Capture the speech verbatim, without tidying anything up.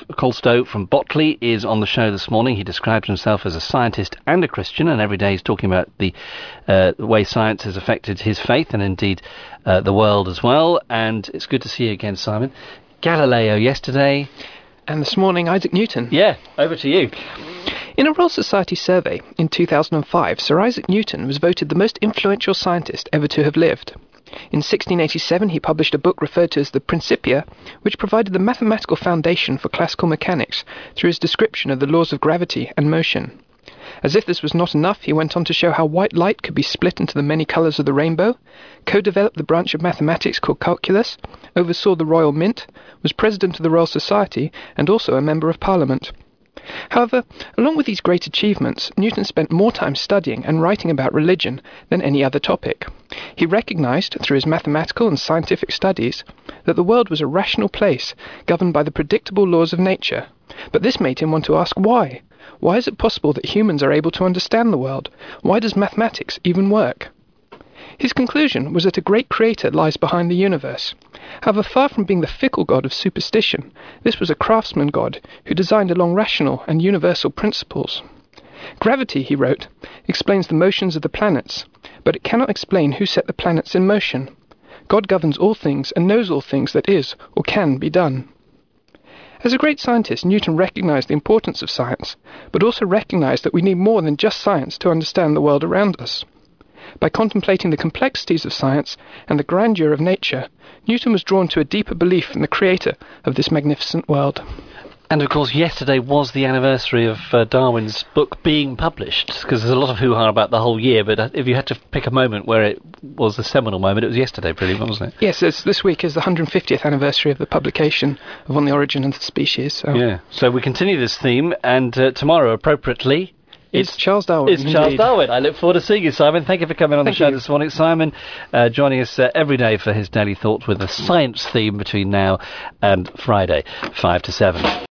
Colstow from Botley is on the show this morning. He describes himself as a scientist and a Christian, and every day he's talking about the, uh, the way science has affected his faith and indeed uh, the world as well. And it's good to see you again, Simon. Galileo yesterday. And this morning, Isaac Newton. Yeah, over to you. In a Royal Society survey in two thousand five, Sir Isaac Newton was voted the most influential scientist ever to have lived. In sixteen eighty-seven, he published a book referred to as the Principia, which provided the mathematical foundation for classical mechanics through his description of the laws of gravity and motion. As if this was not enough, he went on to show how white light could be split into the many colours of the rainbow, co-developed the branch of mathematics called calculus, oversaw the Royal Mint, was president of the Royal Society, and also a member of Parliament. However, along with these great achievements, Newton spent more time studying and writing about religion than any other topic. He recognised, through his mathematical and scientific studies, that the world was a rational place, governed by the predictable laws of nature. But this made him want to ask why. Why is it possible that humans are able to understand the world? Why does mathematics even work? His conclusion was that a great creator lies behind the universe. However, far from being the fickle god of superstition, this was a craftsman god who designed along rational and universal principles. Gravity, he wrote, explains the motions of the planets, but it cannot explain who set the planets in motion. God governs all things and knows all things that is or can be done. As a great scientist, Newton recognised the importance of science, but also recognised that we need more than just science to understand the world around us. By contemplating the complexities of science and the grandeur of nature, Newton was drawn to a deeper belief in the creator of this magnificent world. And, of course, yesterday was the anniversary of uh, Darwin's book being published, because there's a lot of hoo-ha about the whole year, but if you had to pick a moment where it was the seminal moment, it was yesterday, pretty much, wasn't it? Yes, it's, this week is the one hundred fiftieth anniversary of the publication of On the Origin of the Species. So. Yeah, so we continue this theme, and uh, tomorrow, appropriately... It's, it's Charles Darwin. It's Charles indeed. Darwin. I look forward to seeing you, Simon. Thank you for coming on Thank the show you. this morning. Simon, uh, joining us uh, every day for his Daily Thoughts with a science theme between now and Friday, five to seven.